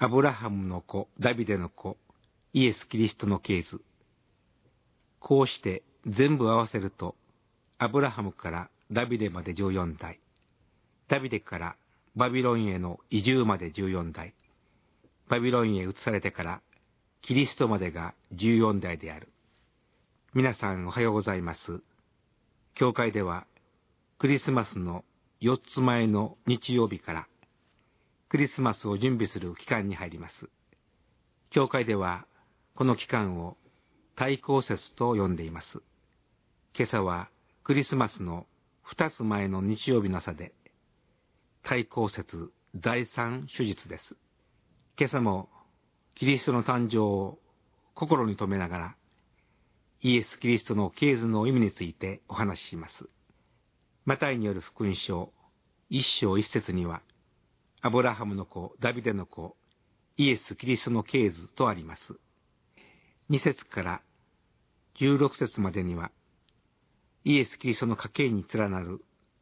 アブラハムの子、ダビデの子、イエス・キリストの系図。こうして全部合わせると、アブラハムからダビデまで14代、ダビデからバビロンへの移住まで14代、バビロンへ移されてからキリストまでが14代である。皆さんおはようございます。教会ではクリスマスの4つ前の日曜日からクリスマスを準備する期間に入ります。教会ではこの期間を対抗節と呼んでいます。今朝はクリスマスの2つ前の日曜日の朝で、対抗節第3手術です。今朝もキリストの誕生を心に留めながら、イエス・キリストの系図の意味についてお話しします。マタイによる福音書1章1節には、アブラハムの子、ダビデの子、イエス・キリストの系図とあります。2節から16節までには、イエス・キリストの家系に連なる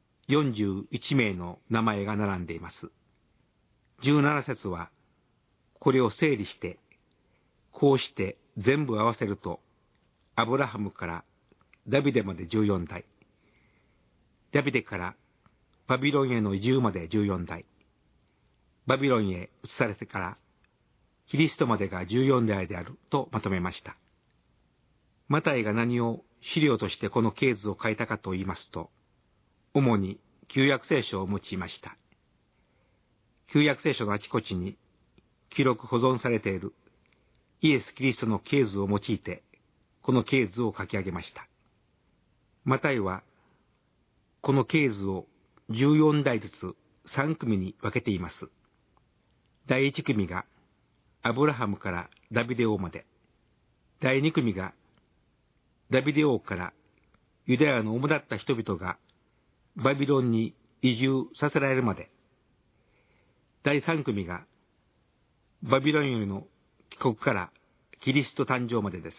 41名の名前が並んでいます。17節は、これを整理して、こうして全部合わせると、アブラハムからダビデまで14代、ダビデからバビロンへの移住まで14代、バビロンへ移されてからキリストまでが14代であるとまとめました。マタイが何を資料としてこの系図を書いたかと言いますと、主に旧約聖書を用いました。旧約聖書のあちこちに記録保存されているイエス・キリストの系図を用いて、この系図を書き上げました。マタイはこの系図を14代ずつ3組に分けています。第1組がアブラハムからダビデ王まで、第2組がダビデ王からユダヤの主だった人々がバビロンに移住させられるまで、第3組がバビロンへの帰国からキリスト誕生までです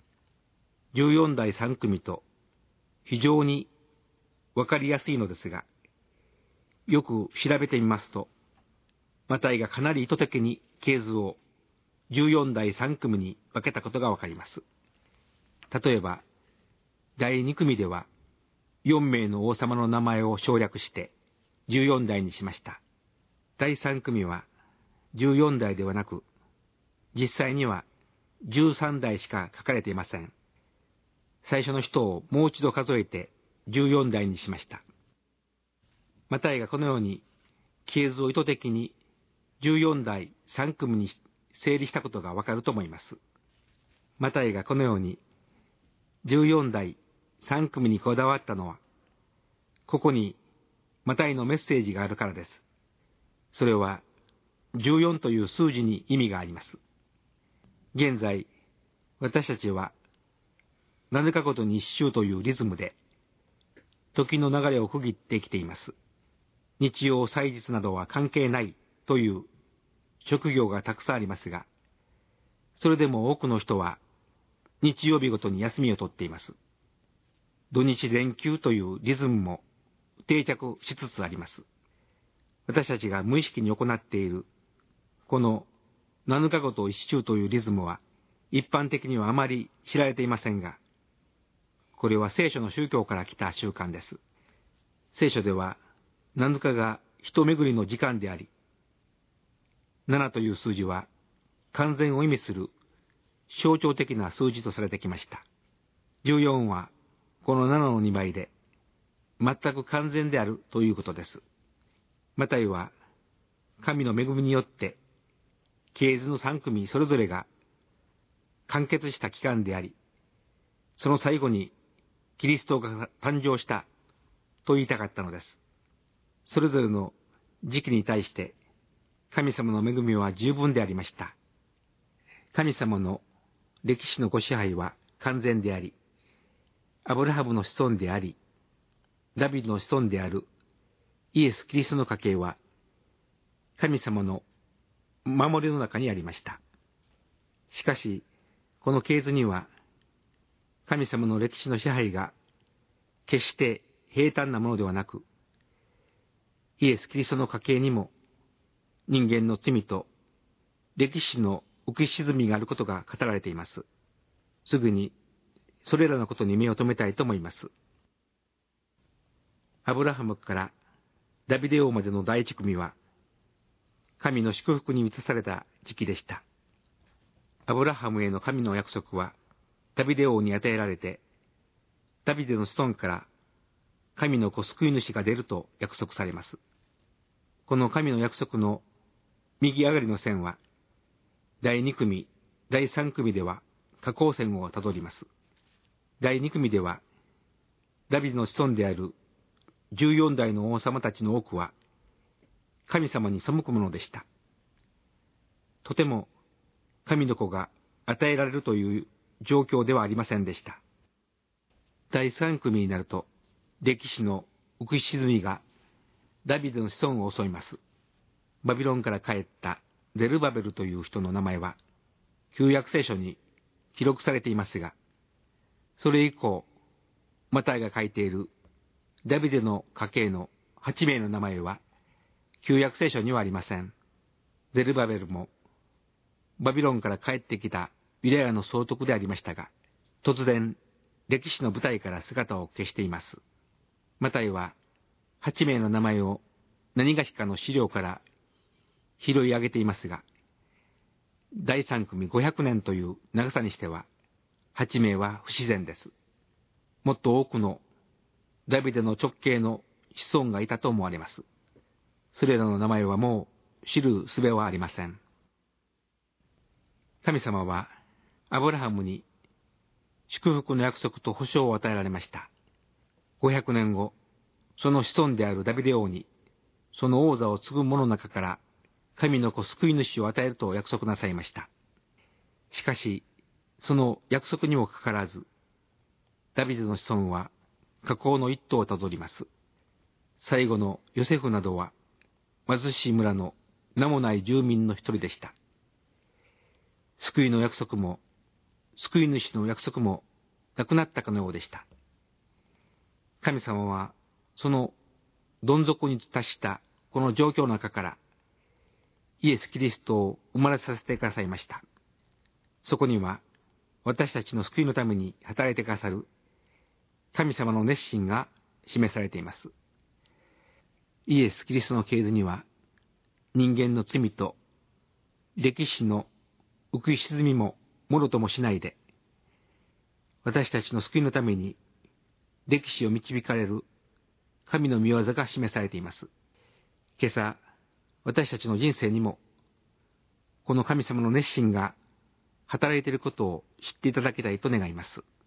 。14代3組と非常にわかりやすいのですが、よく調べてみますと、マタイがかなり意図的に系図を14代3組に分けたことがわかります。例えば、第2組では4名の王様の名前を省略して14代にしました。第3組は14代ではなく、実際には13代しか書かれていません。最初の人をもう一度数えて14代にしました。マタイがこのように系図を意図的に14代3組に整理したことがわかると思います。マタイがこのように14代3組にこだわったのは、ここにマタイのメッセージがあるからです。それは14という数字に意味があります。現在、私たちは7日ごとに1週というリズムで時の流れを区切って生きています。日曜祭日などは関係ないという職業がたくさんありますが、それでも多くの人は日曜日ごとに休みを取っています。土日連休というリズムも定着しつつあります。私たちが無意識に行っているこの7日ごと1週というリズムは一般的にはあまり知られていませんが、これは聖書の宗教から来た習慣です。聖書では7日が人巡りの時間であり、7という数字は完全を意味する象徴的な数字とされてきました。14はこの7の2倍で全く完全であるということです。マタイは神の恵みによって系図の3組それぞれが完結した期間であり、その最後にキリストが誕生したと言いたかったのです。それぞれの時期に対して神様の恵みは十分でありました。神様の歴史のご支配は完全であり、アブラハムの子孫であり、ダビデの子孫であるイエス・キリストの家系は神様の守りの中にありました。しかし、この系図には神様の歴史の支配が決して平坦なものではなく、イエス・キリストの家系にも人間の罪と歴史の浮き沈みがあることが語られています。すぐにそれらのことに目を留めたいと思います。アブラハムからダビデ王までの第一組は、神の祝福に満たされた時期でした。アブラハムへの神の約束は、ダビデ王に与えられて、ダビデの子孫から神の子救い主が出ると約束されます。この神の約束の右上がりの線は、第2組、第3組では下降線をたどります。第2組では、ダビデの子孫である14代の王様たちの多くは、神様に背くものでした。とても神の子が与えられるという状況ではありませんでした。第3組になると、歴史の浮き沈みがダビデの子孫を襲います。バビロンから帰ったゼルバベルという人の名前は、旧約聖書に記録されていますが、それ以降、マタイが書いているダビデの家系の8名の名前は、旧約聖書にはありません。ゼルバベルも、バビロンから帰ってきたユダヤの総督でありましたが、突然、歴史の舞台から姿を消しています。マタイは、8名の名前を何がしかの資料から拾い上げていますが、第3組500年という長さにしては、8名は不自然です。もっと多くのダビデの直系の子孫がいたと思われます。それらの名前はもう知る術はありません。神様はアブラハムに祝福の約束と保証を与えられました。500年後、その子孫であるダビデ王に、その王座を継ぐ者の中から神の子救い主を与えると約束なさいました。しかし、その約束にもかかわらず、ダビデの子孫は下降の一途をたどります。最後のヨセフなどは、貧しい村の名もない住民の一人でした。救いの約束も、救い主の約束もなくなったかのようでした。神様は、そのどん底に達したこの状況の中から、イエス・キリストを生まれさせてくださいました。そこには、私たちの救いのために働いてくださる神様の熱心が示されています。イエス・キリストの系図には、人間の罪と歴史の浮き沈みももろともしないで、私たちの救いのために歴史を導かれる神の御業が示されています。今朝、私たちの人生にも、この神様の熱心が働いていることを知っていただきたいと願います。